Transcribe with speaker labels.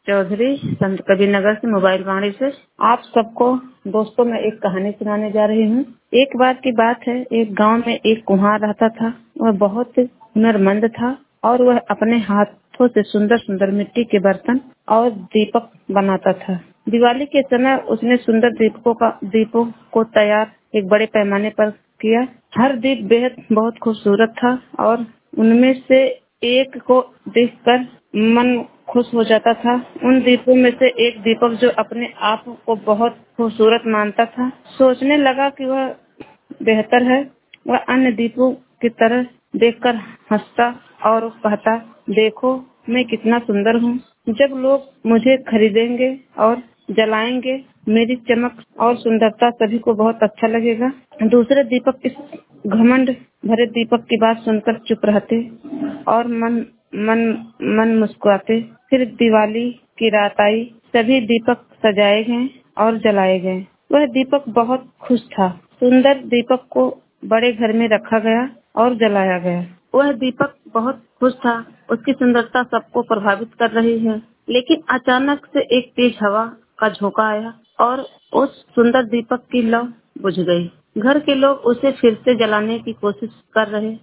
Speaker 1: चौधरी, संत कबीर नगर से, मोबाइल वाणी से। आप सबको दोस्तों मैं एक कहानी सुनाने जा रही हूँ। एक बार की बात है, एक गांव में एक कुम्हार रहता था। वह बहुत हुनरमंद था और वह अपने हाथों से सुंदर सुंदर मिट्टी के बर्तन और दीपक बनाता था। दिवाली के समय उसने सुंदर दीपों को तैयार एक बड़े पैमाने पर किया। हर दीप बेहद बहुत खूबसूरत था और उनमें से एक को देखकर मन खुश हो जाता था। उन दीपों में से एक दीपक जो अपने आप को बहुत खूबसूरत मानता था, सोचने लगा कि वह बेहतर है। वह अन्य दीपों की तरह देखकर हंसता और कहता, देखो मैं कितना सुंदर हूँ। जब लोग मुझे खरीदेंगे और जलाएंगे, मेरी चमक और सुंदरता सभी को बहुत अच्छा लगेगा। दूसरे दीपक इस घमंड भरे दीपक की बात सुनकर चुप रहते और मन मन मन मुस्कुराते। फिर दिवाली की रात आई। सभी दीपक सजाए गए और जलाए गए। वह दीपक बहुत खुश था। सुंदर दीपक को बड़े घर में रखा गया और जलाया गया। वह दीपक बहुत खुश था। उसकी सुंदरता सबको प्रभावित कर रही है। लेकिन अचानक से एक तेज हवा का झोंका आया और उस सुंदर दीपक की लौ बुझ गई। घर के लोग उसे फिर से जलाने की कोशिश कर रहे